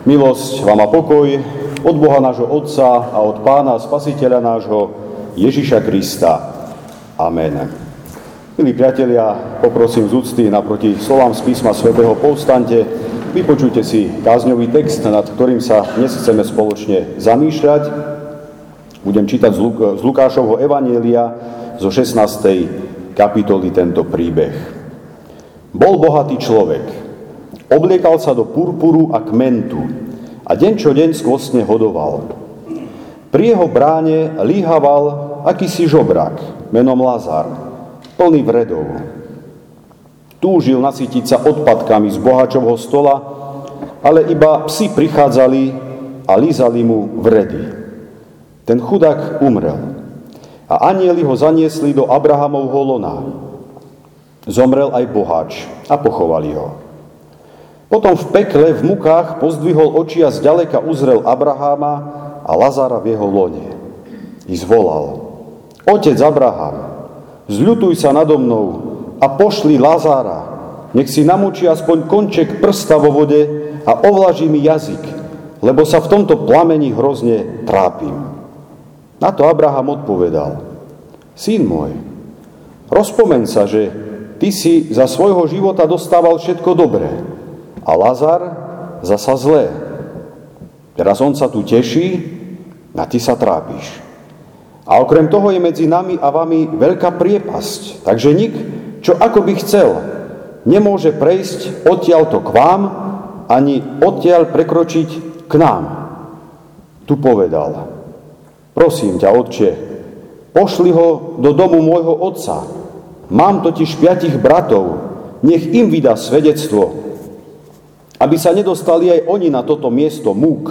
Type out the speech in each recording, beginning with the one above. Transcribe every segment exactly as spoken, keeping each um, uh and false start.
Milosť vám a pokoj od Boha nášho Otca a od Pána Spasiteľa nášho Ježiša Krista. Amen. Milí priatelia, poprosím z úcty naproti slovám z písma svätého povstante, vypočujte si kázňový text, nad ktorým sa dnes chceme spoločne zamýšľať. Budem čítať z, Luk- z Lukášovho evanjelia zo šestnástej kapitoly tento príbeh. Bol bohatý človek. Obliekal sa do purpuru a kmentu a deň čo deň skvostne hodoval. Pri jeho bráne líhaval akýsi žobrak menom Lazar, plný vredov. Túžil nasytiť sa odpadkami z boháčovho stola, ale iba psi prichádzali a lízali mu vredy. Ten chudák umrel a anjeli ho zaniesli do Abrahamovho lona. Zomrel aj boháč a pochovali ho. Potom v pekle, v mukách pozdvihol oči a zďaleka uzrel Abraháma a Lazara v jeho lone. I zvolal: Otec Abraham, zľutuj sa nado mnou a pošli Lazara, nech si namočí aspoň konček prsta vo vode a ovlaží mi jazyk, lebo sa v tomto plameni hrozne trápim. Na to Abraham odpovedal: Syn môj, rozpomeň sa, že ty si za svojho života dostával všetko dobré, a Lazar zasa zlé. Teraz on sa tu teší a ty sa trápiš. A okrem toho je medzi nami a vami veľká priepasť, takže nik, čo ako by chcel, nemôže prejsť odtiaľto k vám, ani odtiaľ prekročiť k nám. Tu povedal: Prosím ťa, otče, pošli ho do domu môjho otca. Mám totiž piatich bratov, nech im vydá svedectvo, aby sa nedostali aj oni na toto miesto múk.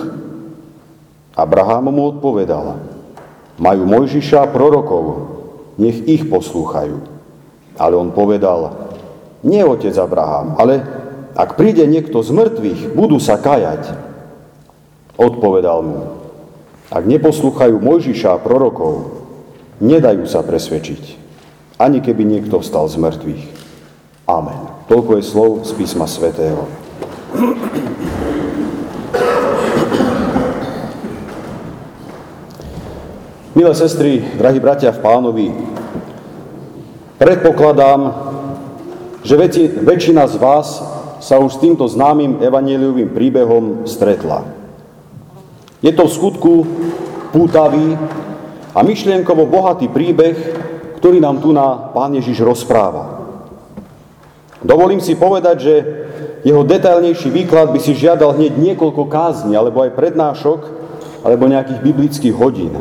Abraham mu odpovedal: Majú Mojžiša a prorokov, nech ich poslúchajú. Ale on povedal: Nie, otec Abraham, ale ak príde niekto z mŕtvych, budú sa kajať. Odpovedal mu: Ak neposlúchajú Mojžiša a prorokov, nedajú sa presvedčiť, ani keby niekto vstal z mŕtvych. Amen. Toľko je slov z písma svätého. Milé sestry, drahí bratia v Pánovi, predpokladám, že väčši, väčšina z vás sa už s týmto známym evanjeliovým príbehom stretla. Je to v skutku pútavý a myšlienkovo bohatý príbeh, ktorý nám tu na Pán Ježiš rozpráva. Dovolím si povedať, že jeho detailnejší výklad by si žiadal hneď niekoľko kázni, alebo aj prednášok, alebo nejakých biblických hodín.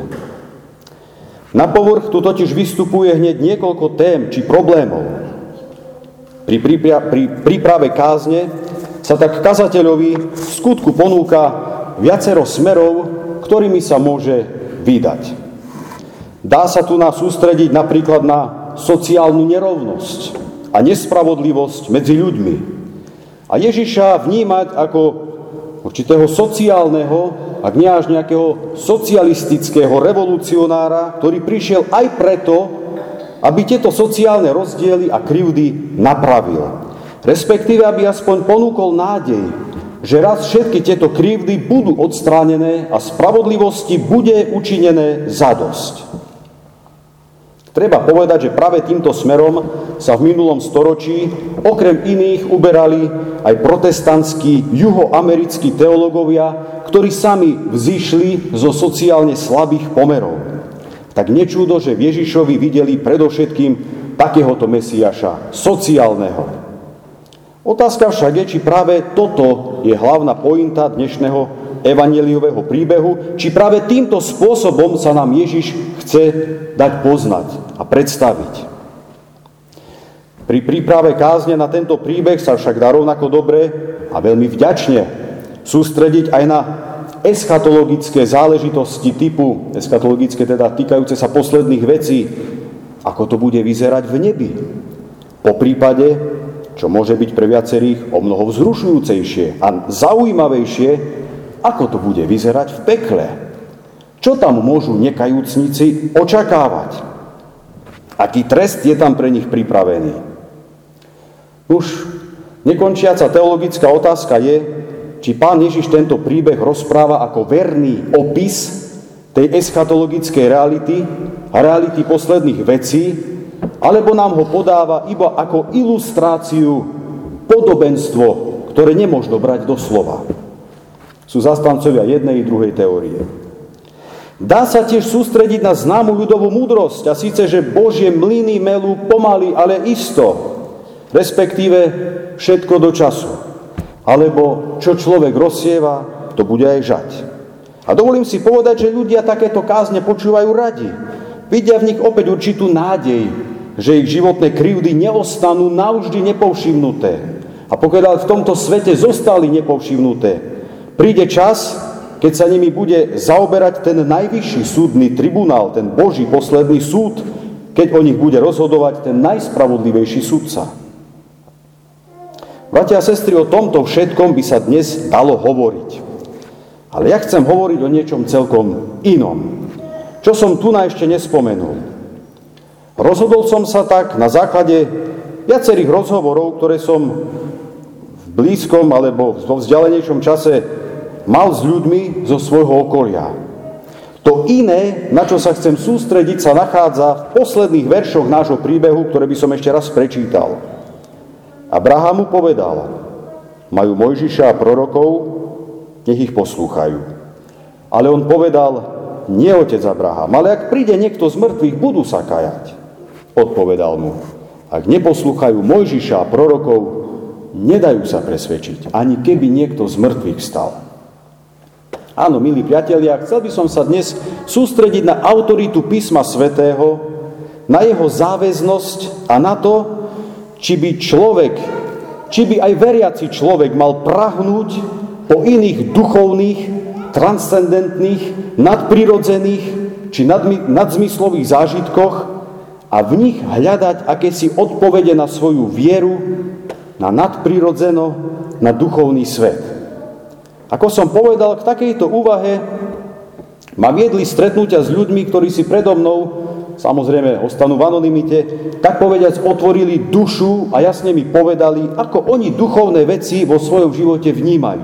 Na povrch tu totiž vystupuje hneď niekoľko tém či problémov. Pri, prípra- pri príprave kázne sa tak kazateľovi v skutku ponúka viacero smerov, ktorými sa môže vydať. Dá sa tu nás sústrediť napríklad na sociálnu nerovnosť a nespravodlivosť medzi ľuďmi. A Ježiša vnímať ako určitého sociálneho, ak nie až nejakého socialistického revolucionára, ktorý prišiel aj preto, aby tieto sociálne rozdiely a krivdy napravil. Respektíve, aby aspoň ponúkol nádej, že raz všetky tieto krivdy budú odstránené a spravodlivosti bude učinené zadosť. Treba povedať, že práve týmto smerom sa v minulom storočí okrem iných uberali aj protestantskí juhoamerickí teológovia, ktorí sami vzýšli zo sociálne slabých pomerov. Tak nečúdo, že v Ježišovi videli predovšetkým takéhoto Mesiáša, sociálneho. Otázka však je, či práve toto je hlavná pointa dnešného evanjeliového príbehu, či práve týmto spôsobom sa nám Ježiš chce dať poznať a predstaviť. Pri príprave kázne na tento príbeh sa však dá rovnako dobre a veľmi vďačne sústrediť aj na eschatologické záležitosti typu, eschatologické teda týkajúce sa posledných vecí, ako to bude vyzerať v nebi. Po prípade, čo môže byť pre viacerých o mnoho vzrušujúcejšie a zaujímavejšie, ako to bude vyzerať v pekle. Čo tam môžu nekajúcnici očakávať? Aký trest je tam pre nich pripravený? Už nekončiaca teologická otázka je, či Pán Ježiš tento príbeh rozpráva ako verný opis tej eschatologickej reality a reality posledných vecí, alebo nám ho podáva iba ako ilustráciu, podobenstvo, ktoré nemožno brať do slova. Sú zastancovia jednej i druhej teórie. Dá sa tiež sústrediť na známu ľudovú múdrosť, a síce, že Božie mlyny melú pomaly, ale isto, respektíve všetko do času. Alebo čo človek rozsieva, to bude aj žať. A dovolím si povedať, že ľudia takéto kázne počúvajú radi. Vidia v nich opäť určitú nádej, že ich životné krivdy neostanú navždy nepovšimnuté. A pokiaľ v tomto svete zostali nepovšimnuté, príde čas, keď sa nimi bude zaoberať ten najvyšší súdny tribunál, ten Boží posledný súd, keď o nich bude rozhodovať ten najspravodlivejší sudca. Bratia a sestry, o tomto všetkom by sa dnes dalo hovoriť. Ale ja chcem hovoriť o niečom celkom inom, čo som tu na ešte nespomenul. Rozhodol som sa tak na základe viacerých rozhovorov, ktoré som v blízkom alebo vo vzdialenejšom čase mal s ľuďmi zo svojho okolia. To iné, na čo sa chcem sústrediť, sa nachádza v posledných veršoch nášho príbehu, ktoré by som ešte raz prečítal. Abraham mu povedal: majú Mojžiša a prorokov, nech ich poslúchajú. Ale on povedal: nie, otec Abraham, ale ak príde niekto z mŕtvych, budú sa kajať. Odpovedal mu: ak neposlúchajú Mojžiša a prorokov, nedajú sa presvedčiť, ani keby niekto z mŕtvych stal. Áno, milí priatelia, chcel by som sa dnes sústrediť na autoritu písma svätého, na jeho záväznosť a na to, či by človek, či by aj veriaci človek mal prahnúť po iných duchovných, transcendentných, nadprirodzených či nadzmyslových zážitkoch a v nich hľadať akési odpovede na svoju vieru, na nadprirodzeno, na duchovný svet. Ako som povedal, k takejto úvahe ma viedli stretnutia s ľuďmi, ktorí si predo mnou, samozrejme ostanú v anonymite, tak povediac otvorili dušu a jasne mi povedali, ako oni duchovné veci vo svojom živote vnímajú.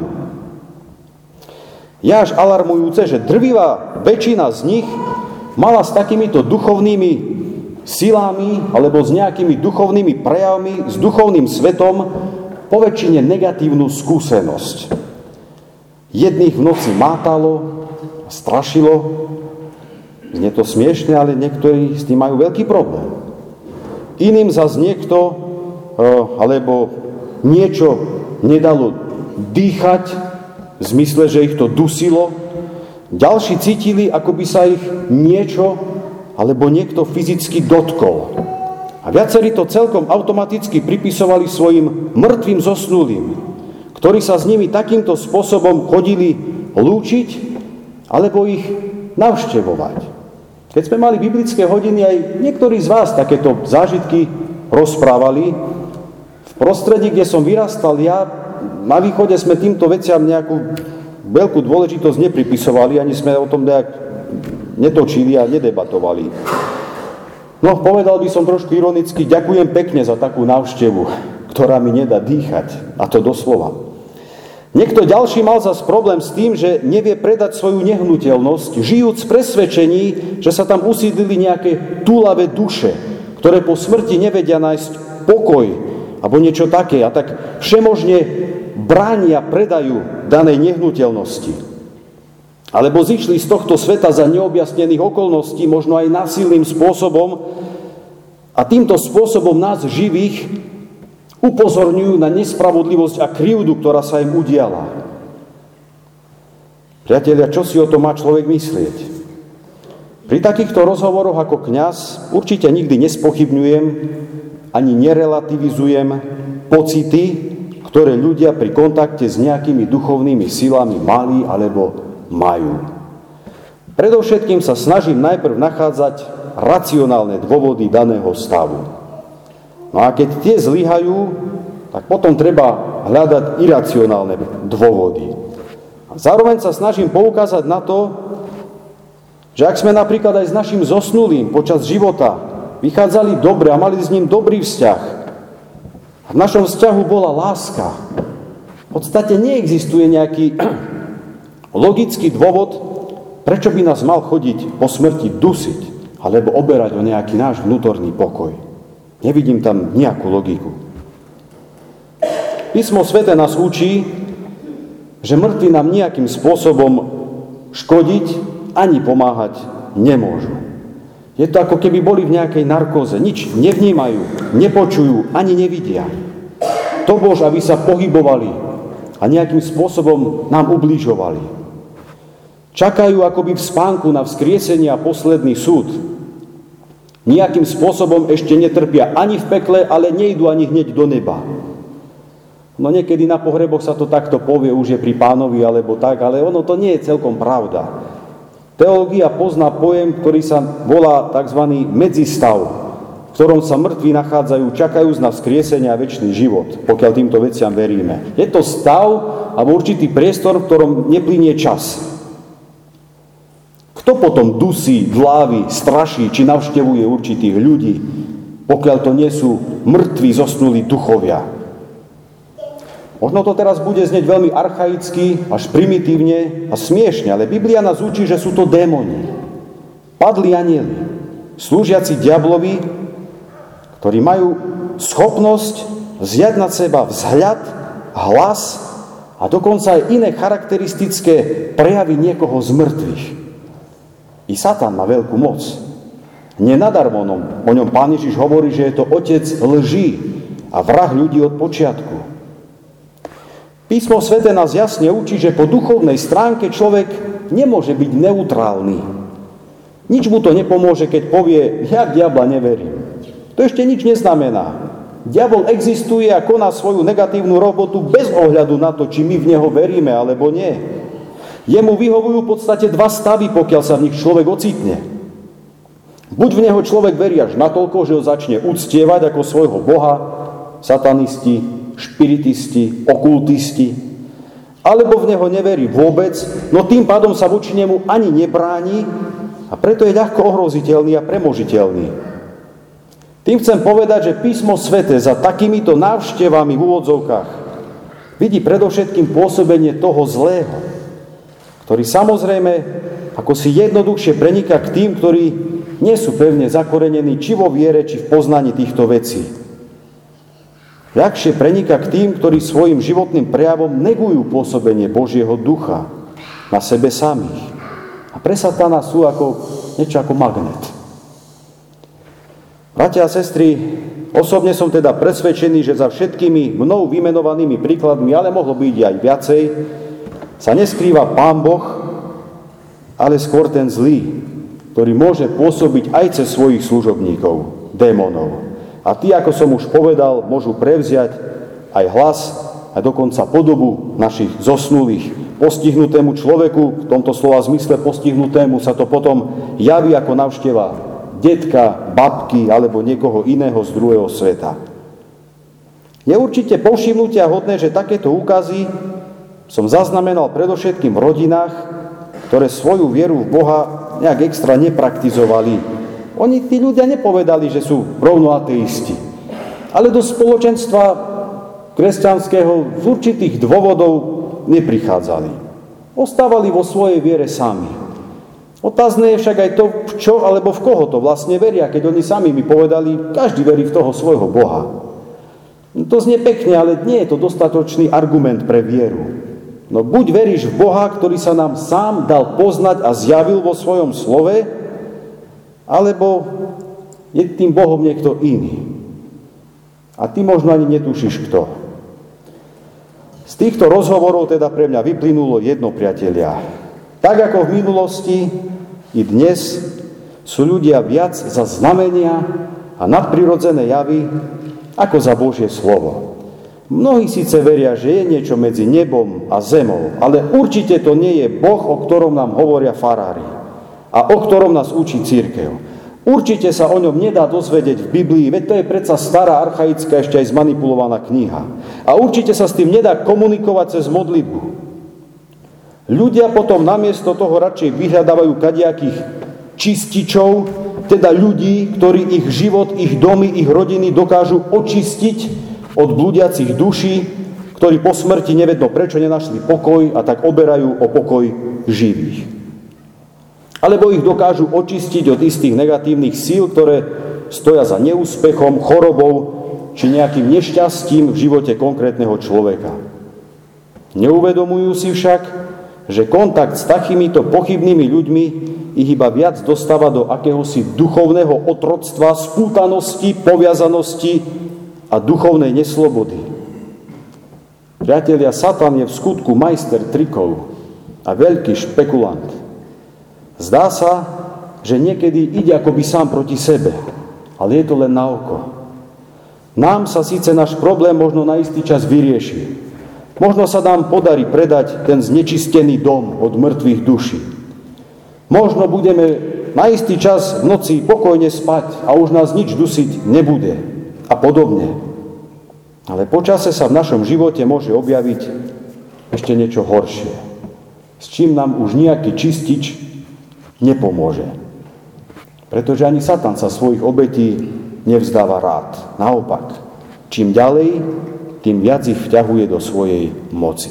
Je až alarmujúce, že drvivá väčšina z nich mala s takýmito duchovnými silami alebo s nejakými duchovnými prejavmi, s duchovným svetom poväčšine negatívnu skúsenosť. Jedných v noci mátalo, strašilo, znie to smiešne, ale niektorí s tým majú veľký problém. Iným zas niekto, alebo niečo nedalo dýchať, v zmysle, že ich to dusilo. Ďalší cítili, ako by sa ich niečo, alebo niekto fyzicky dotkol. A viacerí to celkom automaticky pripisovali svojim mŕtvým zosnulým, ktorí sa s nimi takýmto spôsobom chodili lúčiť alebo ich navštevovať. Keď sme mali biblické hodiny, aj niektorí z vás takéto zážitky rozprávali. V prostredí, kde som vyrastal ja, na východe sme týmto veciam nejakú veľkú dôležitosť nepripisovali, ani sme o tom nejak netočili a nedebatovali. No, povedal by som trošku ironicky, ďakujem pekne za takú návštevu, ktorá mi nedá dýchať, a to doslova. Niekto ďalší mal zas problém s tým, že nevie predať svoju nehnuteľnosť, žijúc v presvedčení, že sa tam usídlili nejaké túlavé duše, ktoré po smrti nevedia nájsť pokoj alebo niečo také, a tak všemožne bránia predajú danej nehnuteľnosti. Alebo zišli z tohto sveta za neobjasnených okolností, možno aj násilným spôsobom, a týmto spôsobom nás živých upozorňujú na nespravodlivosť a krivdu, ktorá sa im udiala. Priatelia, čo si o to má človek myslieť? Pri takýchto rozhovoroch ako kňaz určite nikdy nespochybňujem ani nerelativizujem pocity, ktoré ľudia pri kontakte s nejakými duchovnými silami mali alebo majú. Predovšetkým sa snažím najprv nachádzať racionálne dôvody daného stavu. No a keď tie zlyhajú, tak potom treba hľadať iracionálne dôvody. A zároveň sa snažím poukázať na to, že ak sme napríklad aj s našim zosnulým počas života vychádzali dobre a mali s ním dobrý vzťah, a v našom vzťahu bola láska, podstate neexistuje nejaký logický dôvod, prečo by nás mal chodiť po smrti dusiť alebo oberať o nejaký náš vnútorný pokoj. Nevidím tam nejakú logiku. Písmo sväté nás učí, že mŕtvi nám nejakým spôsobom škodiť ani pomáhať nemôžu. Je to ako keby boli v nejakej narkóze. Nič nevnímajú, nepočujú, ani nevidia. To Bož, aby sa pohybovali a nejakým spôsobom nám ubližovali. Čakajú akoby v spánku na vzkriesenie a posledný súd. Nejakým spôsobom ešte netrpia ani v pekle, ale nejdu ani hneď do neba. No niekedy na pohreboch sa to takto povie, už je pri Pánovi alebo tak, ale ono to nie je celkom pravda. Teológia pozná pojem, ktorý sa volá tzv. Medzistav, v ktorom sa mŕtvi nachádzajú, čakajú na vzkriesenie a večný život, pokiaľ týmto veciam veríme. Je to stav alebo určitý priestor, v ktorom neplynie čas. Kto potom dusí, dlávi, straší, či navštevuje určitých ľudí, pokiaľ to nie sú mŕtvi zosnulí duchovia? Možno to teraz bude znieť veľmi archaicky, až primitívne a smiešne, ale Biblia nás učí, že sú to démoni. Padli anjeli, slúžiaci diablovi, ktorí majú schopnosť vziať na seba vzhľad, hlas a dokonca aj iné charakteristické prejavy niekoho z mŕtvych. I Satan má veľkú moc. Nenadarmo o ňom Pán Ježiš hovorí, že je to otec lží a vrah ľudí od počiatku. Písmo sväté nás jasne učí, že po duchovnej stránke človek nemôže byť neutrálny. Nič mu to nepomôže, keď povie, ja diabla neverím. To ešte nič neznamená. Diabol existuje a koná svoju negatívnu robotu bez ohľadu na to, či my v neho veríme alebo nie. Jemu vyhovujú v podstate dva stavy, pokiaľ sa v nich človek ocitne. Buď v neho človek verí až natoľko, že ho začne uctievať ako svojho boha, satanisti, špiritisti, okultisti, alebo v neho neverí vôbec, no tým pádom sa voči nemu ani nebráni a preto je ľahko ohroziteľný a premožiteľný. Tým chcem povedať, že Písmo sväté za takýmito návštevami v úvodzovkách vidí predovšetkým pôsobenie toho zlého, ktorý samozrejme ako si jednoduchšie preniká k tým, ktorí nie sú pevne zakorenení či vo viere, či v poznaní týchto vecí. Ľahšie preniká k tým, ktorí svojim životným prejavom negujú pôsobenie Božieho ducha na sebe samých. A pre Satana sú ako niečo ako magnet. Bratia a sestry, osobne som teda presvedčený, že za všetkými mnou vymenovanými príkladmi, ale mohlo byť aj viacej, sa neskrýva Pán Boh, ale skôr ten zlý, ktorý môže pôsobiť aj cez svojich služobníkov, démonov. A tí, ako som už povedal, môžu prevziať aj hlas a dokonca podobu našich zosnulých. Postihnutému človeku, v tomto slova zmysle postihnutému, sa to potom javí ako návšteva detka, babky alebo niekoho iného z druhého sveta. Je určite povšimnutia hodné, že takéto úkazy som zaznamenal predovšetkým v rodinách, ktoré svoju vieru v Boha nejak extra nepraktizovali. Oni, tí ľudia, nepovedali, že sú rovno ateisti. Ale do spoločenstva kresťanského z určitých dôvodov neprichádzali. Ostávali vo svojej viere sami. Otázne je však aj to, v čo alebo v koho to vlastne veria, keď oni sami mi povedali, každý verí v toho svojho Boha. To znie pekne, ale nie je to dostatočný argument pre vieru. No buď veríš v Boha, ktorý sa nám sám dal poznať a zjavil vo svojom slove, alebo je tým Bohom niekto iný. A ty možno ani netušíš kto. Z týchto rozhovorov teda pre mňa vyplynulo jedno, priatelia. Tak ako v minulosti, i dnes sú ľudia viac za znamenia a nadprirodzené javy, ako za Božie slovo. Mnohí síce veria, že je niečo medzi nebom a zemou, ale určite to nie je Boh, o ktorom nám hovoria farári a o ktorom nás učí cirkev. Určite sa o ňom nedá dozvedieť v Biblii, veď to je predsa stará, archaická, ešte aj zmanipulovaná kniha. A určite sa s tým nedá komunikovať cez modlitbu. Ľudia potom namiesto toho radšej vyhľadávajú kadiakých čističov, teda ľudí, ktorí ich život, ich domy, ich rodiny dokážu očistiť od blúdiacich duší ktorí po smrti nevedno prečo nenašli pokoj a tak oberajú o pokoj živých. Alebo ich dokážu očistiť od istých negatívnych síl, ktoré stoja za neúspechom, chorobou či nejakým nešťastím v živote konkrétneho človeka. Neuvedomujú si však, že kontakt s takýmito pochybnými ľuďmi ich iba viac dostáva do akéhosi duchovného otroctva, spútanosti, poviazanosti a duchovnej neslobody. Priatelia, Satan je v skutku majster trikov a veľký špekulant. Zdá sa, že niekedy ide akoby sám proti sebe, ale je to len na oko. Nám sa síce náš problém možno na istý čas vyrieši. Možno sa nám podarí predať ten znečistený dom od mŕtvych duší. Možno budeme na istý čas v noci pokojne spať a už nás nič dusiť nebude a podobne. Ale počase sa v našom živote môže objaviť ešte niečo horšie, s čím nám už nejaký čistič nepomôže. Pretože ani Satan sa svojich obetí nevzdáva rád. Naopak, čím ďalej, tým viac ich vťahuje do svojej moci.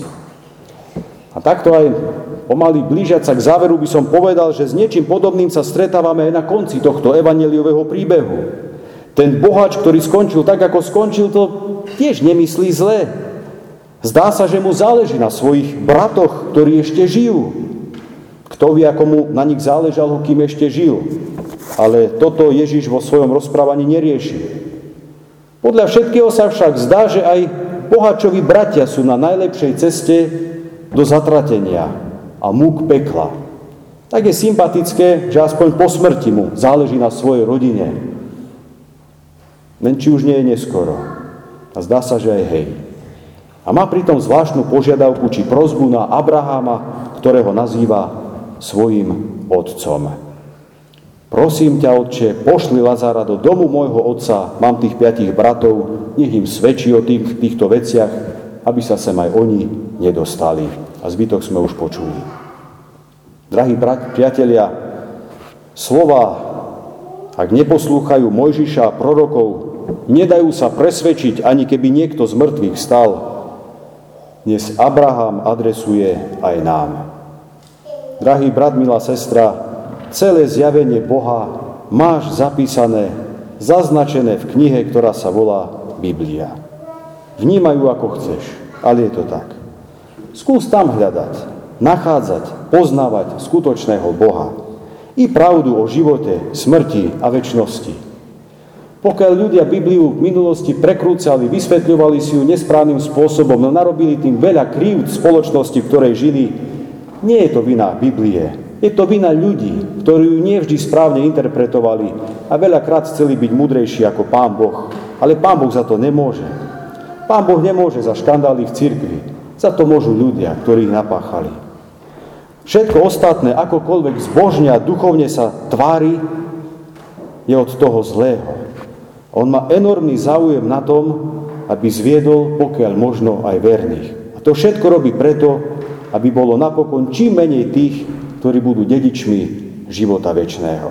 A takto aj pomaly blížiac sa k záveru by som povedal, že s niečím podobným sa stretávame aj na konci tohto evanjeliového príbehu. Ten boháč, ktorý skončil tak, ako skončil, to tiež nemyslí zle. Zdá sa, že mu záleží na svojich bratoch, ktorí ešte žijú. Kto vie, ako mu na nich záležalo, kým ešte žil. Ale toto Ježiš vo svojom rozprávaní nerieši. Podľa všetkého sa však zdá, že aj boháčovi bratia sú na najlepšej ceste do zatratenia a múk pekla. Tak je sympatické, že aspoň po smrti mu záleží na svojej rodine. Len či už nie je neskoro. A zdá sa, že aj hej. A má pritom zvláštnu požiadavku či prosbu na Abraháma, ktorého nazýva svojim otcom. Prosím ťa, otče, pošli Lazára do domu môjho otca, mám tých piatich bratov, nech im svedčí o tých, týchto veciach, aby sa sem aj oni nedostali. A zbytok sme už počuli. Drahí priatelia, slova, ak neposlúchajú Mojžiša a prorokov, nedajú sa presvedčiť, ani keby niekto z mŕtvych stal. Dnes Abraham adresuje aj nám. Drahý brat, milá sestra, celé zjavenie Boha máš zapísané, zaznačené v knihe, ktorá sa volá Biblia. Vnímaj ju ako chceš, ale je to tak. Skús tam hľadať, nachádzať, poznávať skutočného Boha i pravdu o živote, smrti a večnosti. Pokiaľ ľudia Bibliu v minulosti prekrúcali, vysvetľovali si ju nesprávnym spôsobom, no narobili tým veľa krívd spoločnosti, v ktorej žili, nie je to vina Biblie. Je to vina ľudí, ktorí ju nevždy správne interpretovali a veľakrát chceli byť múdrejší ako Pán Boh. Ale Pán Boh za to nemôže. Pán Boh nemôže za škandály v cirkvi. Za to môžu ľudia, ktorí ich napáchali. Všetko ostatné, akokoľvek zbožne a duchovne sa tvári, je od toho zlého. On má enormný záujem na tom, aby zviedol pokiaľ možno aj verných. A to všetko robí preto, aby bolo napokon čím menej tých, ktorí budú dedičmi života večného.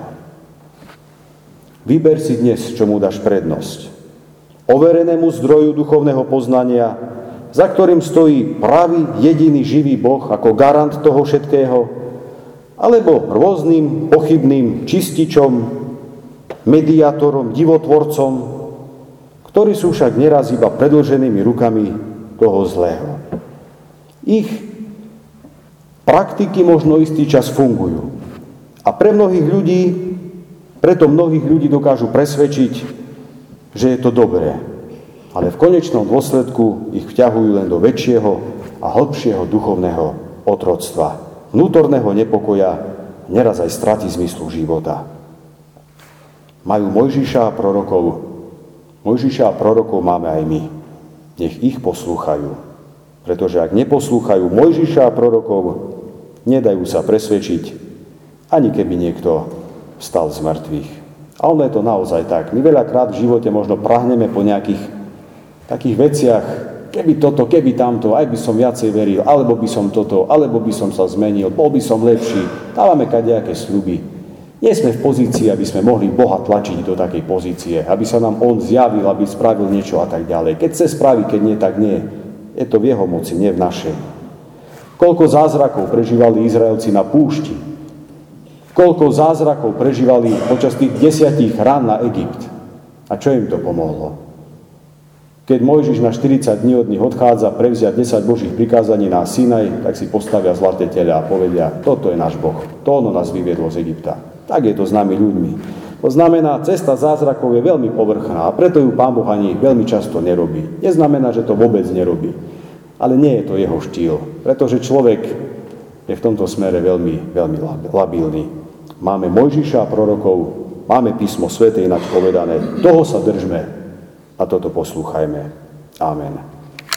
Vyber si dnes, čo mu dáš prednosť. Overenému zdroju duchovného poznania, za ktorým stojí pravý, jediný živý Boh ako garant toho všetkého, alebo rôznym pochybným čističom, mediátorom, divotvorcom, ktorí sú však neraz iba predĺženými rukami toho zlého. Ich praktiky možno istý čas fungujú. A pre mnohých ľudí, preto mnohých ľudí dokážu presvedčiť, že je to dobré. Ale v konečnom dôsledku ich vťahujú len do väčšieho a hlbšieho duchovného otroctva, vnútorného nepokoja, neraz aj straty zmyslu života. Majú Mojžiša a prorokov. Mojžiša a prorokov máme aj my. Nech ich poslúchajú. Pretože ak neposlúchajú Mojžiša a prorokov, nedajú sa presvedčiť, ani keby niekto vstal z mŕtvych. A ono je to naozaj tak. My veľakrát v živote možno prahneme po nejakých takých veciach, keby toto, keby tamto, aj by som viacej veril, alebo by som toto, alebo by som sa zmenil, bol by som lepší. Dávame kadejaké sľuby. Nie sme v pozícii, aby sme mohli Boha tlačiť do takej pozície, aby sa nám On zjavil, aby spravil niečo a tak ďalej. Keď chce spraviť, keď nie, tak nie. Je to v jeho moci, nie v našej. Koľko zázrakov prežívali Izraelci na púšti. Koľko zázrakov prežívali počas tých desiatich rán na Egypt. A čo im to pomohlo? Keď Mojžiš na štyridsať dní od nich odchádza prevziať desať Božích prikázaní na Sinaj, tak si postavia zlaté teľa a povedia, toto je náš Boh, to ono nás vyviedlo z Egypta. Tak je to s nami ľuďmi. To znamená, cesta zázrakov je veľmi povrchná a preto ju Pán Boh ani veľmi často nerobí. Neznamená, že to vôbec nerobí, ale nie je to jeho štýl, pretože človek je v tomto smere veľmi, veľmi labilný. Máme Mojžiša a prorokov, máme písmo sväté ináč povedané, toho sa držme a toto poslúchajme. Amen.